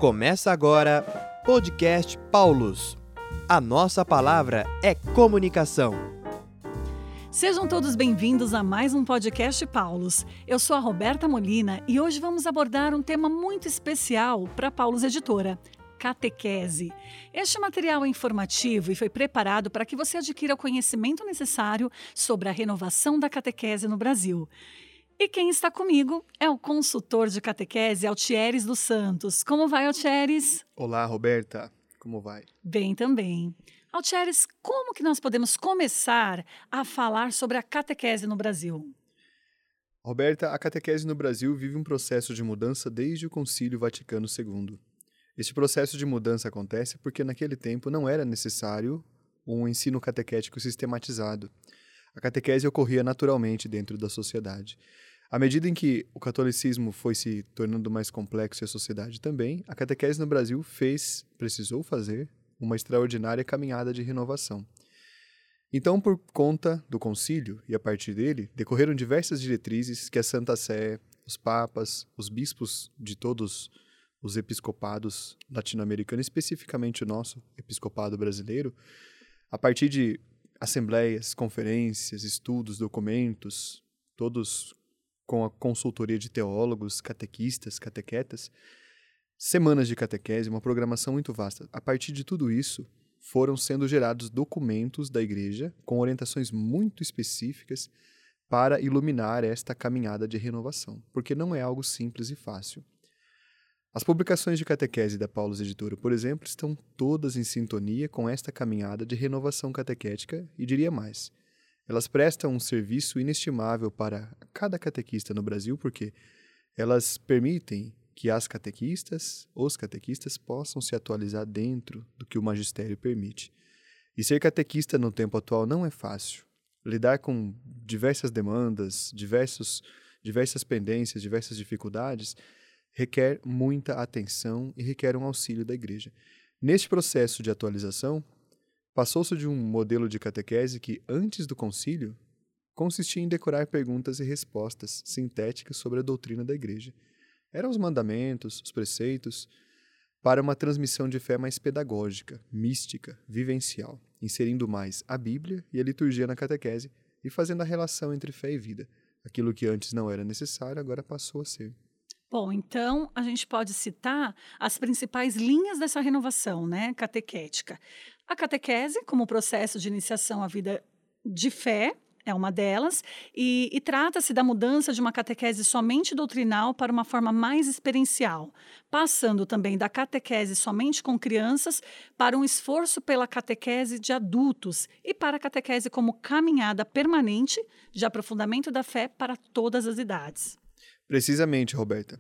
Começa agora Podcast Paulus. A nossa palavra é comunicação. Sejam todos bem-vindos a mais um Podcast Paulus. Eu sou a Roberta Molina e hoje vamos abordar um tema muito especial para a Paulus Editora: catequese. Este material é informativo e foi preparado para que você adquira o conhecimento necessário sobre a renovação da catequese no Brasil. E quem está comigo é o consultor de catequese, Altieres dos Santos. Como vai, Altieres? Olá, Roberta. Como vai? Bem também. Altieres, como que nós podemos começar a falar sobre a catequese no Brasil? Roberta, a catequese no Brasil vive um processo de mudança desde o Concílio Vaticano II. Este processo de mudança acontece porque naquele tempo não era necessário um ensino catequético sistematizado. A catequese ocorria naturalmente dentro da sociedade. À medida em que o catolicismo foi se tornando mais complexo e a sociedade também, a catequese no Brasil precisou fazer uma extraordinária caminhada de renovação. Então, por conta do concílio e a partir dele, decorreram diversas diretrizes que a Santa Sé, os papas, os bispos de todos os episcopados latino-americanos, especificamente o nosso episcopado brasileiro, a partir de assembleias, conferências, estudos, documentos, todos com a consultoria de teólogos, catequistas, catequetas, semanas de catequese, uma programação muito vasta. A partir de tudo isso, foram sendo gerados documentos da Igreja com orientações muito específicas para iluminar esta caminhada de renovação, porque não é algo simples e fácil. As publicações de catequese da Paulus Editora, por exemplo, estão todas em sintonia com esta caminhada de renovação catequética e diria mais. Elas prestam um serviço inestimável para cada catequista no Brasil, porque elas permitem que os catequistas possam se atualizar dentro do que o magistério permite. E ser catequista no tempo atual não é fácil. Lidar com diversas demandas, diversas pendências, diversas dificuldades, requer muita atenção e requer um auxílio da Igreja. Neste processo de atualização, passou-se de um modelo de catequese que, antes do concílio, consistia em decorar perguntas e respostas sintéticas sobre a doutrina da Igreja. Eram os mandamentos, os preceitos, para uma transmissão de fé mais pedagógica, mística, vivencial, inserindo mais a Bíblia e a liturgia na catequese e fazendo a relação entre fé e vida. Aquilo que antes não era necessário, agora passou a ser. Bom, então a gente pode citar as principais linhas dessa renovação, catequética. A catequese, como processo de iniciação à vida de fé, é uma delas, e trata-se da mudança de uma catequese somente doutrinal para uma forma mais experiencial, passando também da catequese somente com crianças para um esforço pela catequese de adultos e para a catequese como caminhada permanente de aprofundamento da fé para todas as idades. Precisamente, Roberta.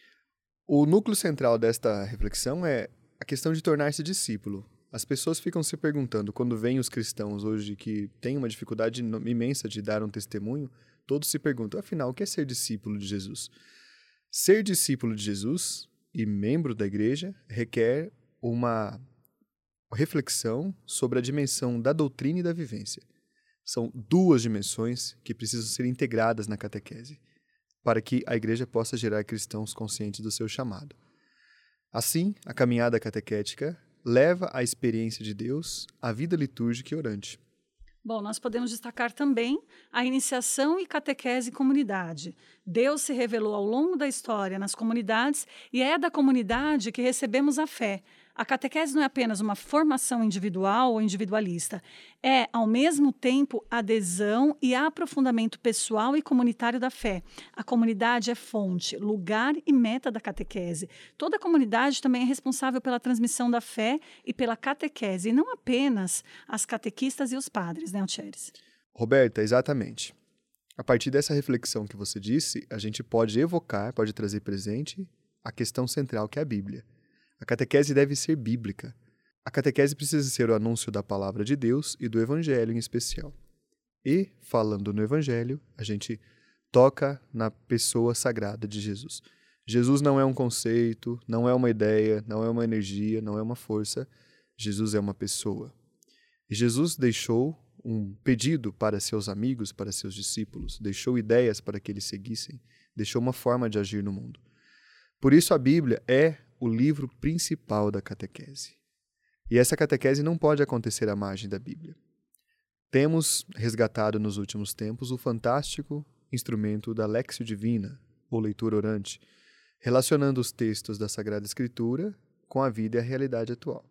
O núcleo central desta reflexão é a questão de tornar-se discípulo. As pessoas ficam se perguntando, quando vêm os cristãos hoje que têm uma dificuldade imensa de dar um testemunho, todos se perguntam, afinal, o que é ser discípulo de Jesus? Ser discípulo de Jesus e membro da Igreja requer uma reflexão sobre a dimensão da doutrina e da vivência. São duas dimensões que precisam ser integradas na catequese, para que a Igreja possa gerar cristãos conscientes do seu chamado. Assim, a caminhada catequética leva à experiência de Deus, à vida litúrgica e orante. Bom, nós podemos destacar também a iniciação e catequese em comunidade. Deus se revelou ao longo da história nas comunidades e é da comunidade que recebemos a fé. A catequese não é apenas uma formação individual ou individualista, é, ao mesmo tempo, adesão e aprofundamento pessoal e comunitário da fé. A comunidade é fonte, lugar e meta da catequese. Toda a comunidade também é responsável pela transmissão da fé e pela catequese, e não apenas as catequistas e os padres, né, Altieres? Roberta, exatamente. A partir dessa reflexão que você disse, a gente pode trazer presente a questão central que é a Bíblia. A catequese deve ser bíblica. A catequese precisa ser o anúncio da palavra de Deus e do Evangelho em especial. E, falando no Evangelho, a gente toca na pessoa sagrada de Jesus. Jesus não é um conceito, não é uma ideia, não é uma energia, não é uma força. Jesus é uma pessoa. E Jesus deixou um pedido para seus amigos, para seus discípulos, deixou ideias para que eles seguissem, deixou uma forma de agir no mundo. Por isso a Bíblia é o livro principal da catequese. E essa catequese não pode acontecer à margem da Bíblia. Temos resgatado nos últimos tempos o fantástico instrumento da Léxio Divina, ou leitura orante, relacionando os textos da Sagrada Escritura com a vida e a realidade atual.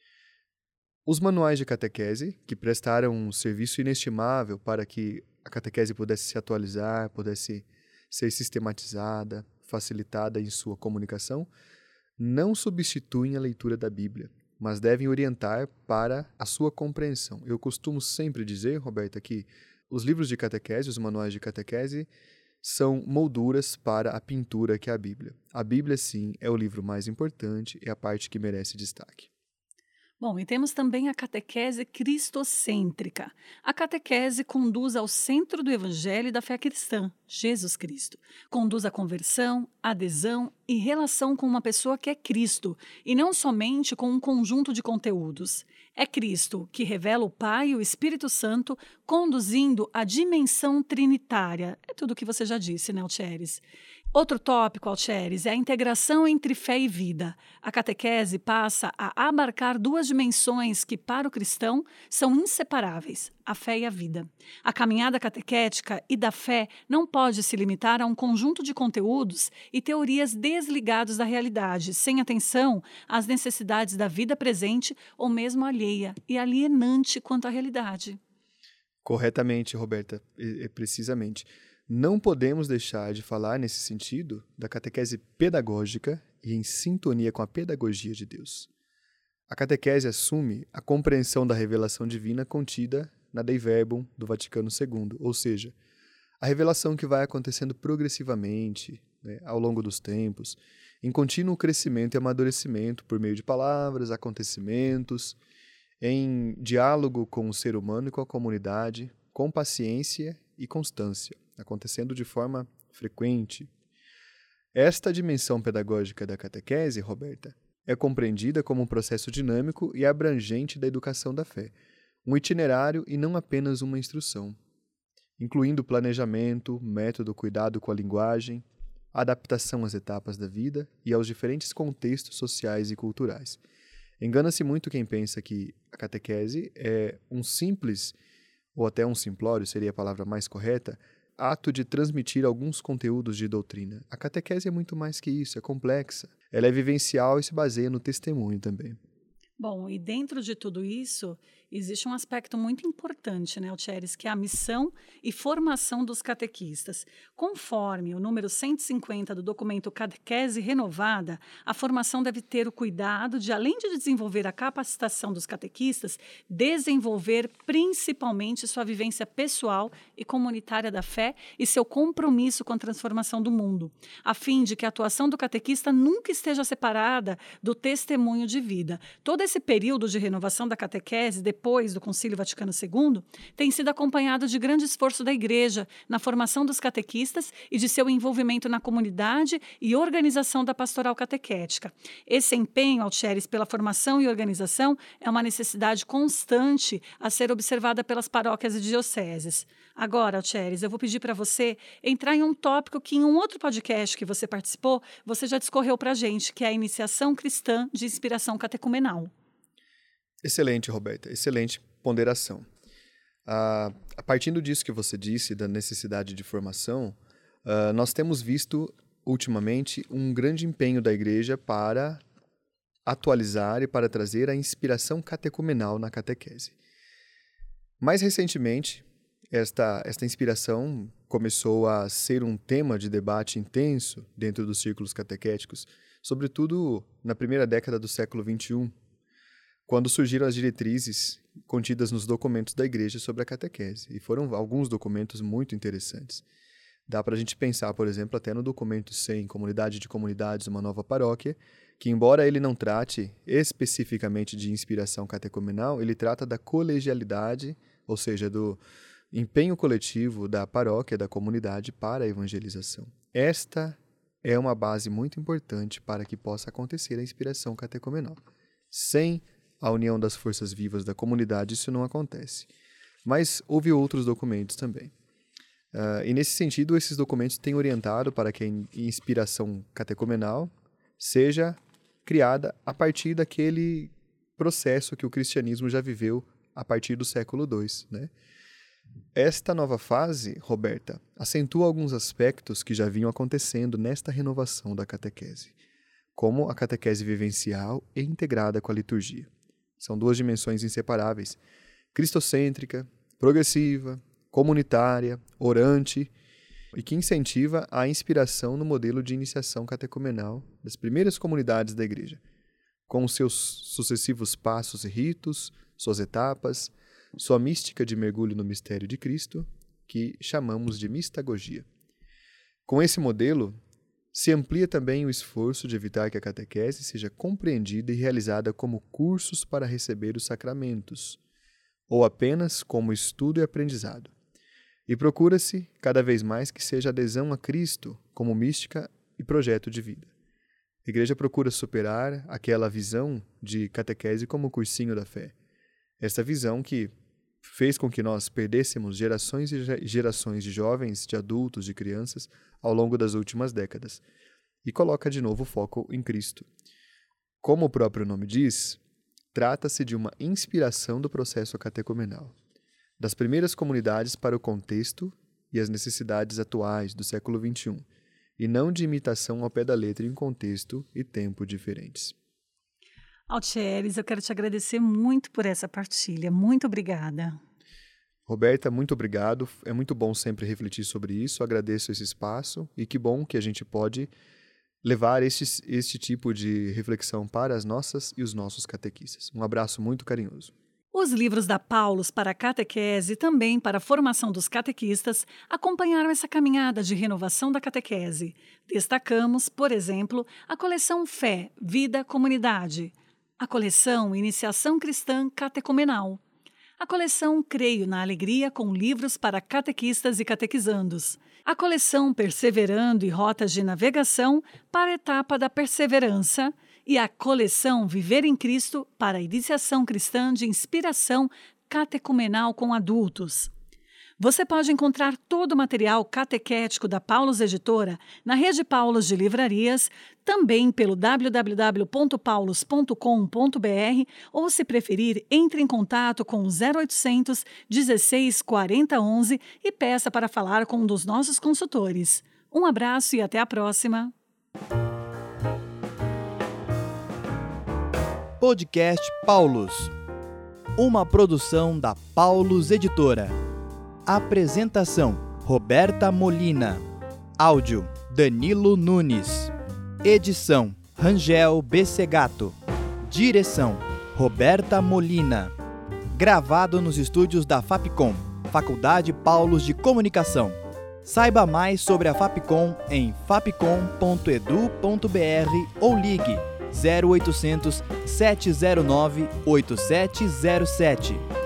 Os manuais de catequese, que prestaram um serviço inestimável para que a catequese pudesse se atualizar, pudesse ser sistematizada, facilitada em sua comunicação, não substituem a leitura da Bíblia, mas devem orientar para a sua compreensão. Eu costumo sempre dizer, Roberta, que os livros de catequese, os manuais de catequese, são molduras para a pintura que é a Bíblia. A Bíblia, sim, é o livro mais importante, é a parte que merece destaque. Bom, e temos também a catequese cristocêntrica. A catequese conduz ao centro do evangelho e da fé cristã, Jesus Cristo. Conduz à conversão, adesão e relação com uma pessoa que é Cristo, e não somente com um conjunto de conteúdos. É Cristo que revela o Pai e o Espírito Santo, conduzindo a dimensão trinitária. É tudo o que você já disse, né, Altieres? Outro tópico, Altieres, é a integração entre fé e vida. A catequese passa a abarcar duas dimensões que, para o cristão, são inseparáveis, a fé e a vida. A caminhada catequética e da fé não pode se limitar a um conjunto de conteúdos e teorias desligados da realidade, sem atenção às necessidades da vida presente ou mesmo alheia e alienante quanto à realidade. Corretamente, Roberta, precisamente. Não podemos deixar de falar, nesse sentido, da catequese pedagógica e em sintonia com a pedagogia de Deus. A catequese assume a compreensão da revelação divina contida na Dei Verbum do Vaticano II, ou seja, a revelação que vai acontecendo progressivamente, ao longo dos tempos, em contínuo crescimento e amadurecimento por meio de palavras, acontecimentos, em diálogo com o ser humano e com a comunidade, com paciência e constância, acontecendo de forma frequente. Esta dimensão pedagógica da catequese, Roberta, é compreendida como um processo dinâmico e abrangente da educação da fé, um itinerário e não apenas uma instrução, incluindo planejamento, método, cuidado com a linguagem, adaptação às etapas da vida e aos diferentes contextos sociais e culturais. Engana-se muito quem pensa que a catequese é um simples, ou até um simplório seria a palavra mais correta, ato de transmitir alguns conteúdos de doutrina. A catequese é muito mais que isso, é complexa. Ela é vivencial e se baseia no testemunho também. Bom, e dentro de tudo isso, existe um aspecto muito importante, né, Altieres, que é a missão e formação dos catequistas. Conforme o número 150 do documento Catequese Renovada, a formação deve ter o cuidado de, além de desenvolver a capacitação dos catequistas, desenvolver principalmente sua vivência pessoal e comunitária da fé e seu compromisso com a transformação do mundo, a fim de que a atuação do catequista nunca esteja separada do testemunho de vida. Todo esse período de renovação da catequese, depois do Concílio Vaticano II, tem sido acompanhado de grande esforço da Igreja na formação dos catequistas e de seu envolvimento na comunidade e organização da pastoral catequética. Esse empenho, Altieres, pela formação e organização é uma necessidade constante a ser observada pelas paróquias e dioceses. Agora, Altieres, eu vou pedir para você entrar em um tópico que em um outro podcast que você participou, você já discorreu para a gente, que é a iniciação cristã de inspiração catecumenal. Excelente, Roberta. Excelente ponderação. Partindo disso que você disse, da necessidade de formação, nós temos visto, ultimamente, um grande empenho da Igreja para atualizar e para trazer a inspiração catecumenal na catequese. Mais recentemente, esta inspiração começou a ser um tema de debate intenso dentro dos círculos catequéticos, sobretudo na primeira década do século XXI, quando surgiram as diretrizes contidas nos documentos da Igreja sobre a catequese. E foram alguns documentos muito interessantes. Dá para a gente pensar, por exemplo, até no documento 100, Comunidade de Comunidades, uma nova paróquia, que embora ele não trate especificamente de inspiração catecumenal, ele trata da colegialidade, ou seja, do empenho coletivo da paróquia, da comunidade para a evangelização. Esta é uma base muito importante para que possa acontecer a inspiração catecumenal. Sem a união das forças vivas da comunidade, isso não acontece. Mas houve outros documentos também. E nesse sentido, esses documentos têm orientado para que a inspiração catecumenal seja criada a partir daquele processo que o cristianismo já viveu a partir do século II, né? Esta nova fase, Roberta, acentua alguns aspectos que já vinham acontecendo nesta renovação da catequese, como a catequese vivencial e integrada com a liturgia. São duas dimensões inseparáveis, cristocêntrica, progressiva, comunitária, orante, e que incentiva a inspiração no modelo de iniciação catecumenal das primeiras comunidades da Igreja, com seus sucessivos passos e ritos, suas etapas, sua mística de mergulho no mistério de Cristo, que chamamos de mistagogia. Com esse modelo, se amplia também o esforço de evitar que a catequese seja compreendida e realizada como cursos para receber os sacramentos, ou apenas como estudo e aprendizado. E procura-se, cada vez mais, que seja adesão a Cristo como mística e projeto de vida. A Igreja procura superar aquela visão de catequese como cursinho da fé. Esta visão que fez com que nós perdêssemos gerações e gerações de jovens, de adultos, de crianças ao longo das últimas décadas, e coloca de novo o foco em Cristo. Como o próprio nome diz, trata-se de uma inspiração do processo catecumenal, das primeiras comunidades para o contexto e as necessidades atuais do século XXI, e não de imitação ao pé da letra em contexto e tempo diferentes. Altieres, eu quero te agradecer muito por essa partilha. Muito obrigada. Roberta, muito obrigado. É muito bom sempre refletir sobre isso. Agradeço esse espaço e que bom que a gente pode levar este tipo de reflexão para as nossas e os nossos catequistas. Um abraço muito carinhoso. Os livros da Paulus para a catequese e também para a formação dos catequistas acompanharam essa caminhada de renovação da catequese. Destacamos, por exemplo, a coleção Fé, Vida, Comunidade, a coleção Iniciação Cristã Catecumenal, a coleção Creio na Alegria com livros para catequistas e catequizandos, a coleção Perseverando e Rotas de Navegação para a etapa da perseverança e a coleção Viver em Cristo para a iniciação cristã de inspiração catecumenal com adultos. Você pode encontrar todo o material catequético da Paulus Editora na Rede Paulus de Livrarias, também pelo www.paulus.com.br ou, se preferir, entre em contato com o 0800 16 40 11 e peça para falar com um dos nossos consultores. Um abraço e até a próxima! Podcast Paulus, uma produção da Paulus Editora. Apresentação: Roberta Molina. Áudio: Danilo Nunes. Edição: Rangel Bessegato. Direção: Roberta Molina. Gravado nos estúdios da Fapcom, Faculdade Paulus de Comunicação. Saiba mais sobre a Fapcom em fapcom.edu.br ou ligue 0800 709 8707.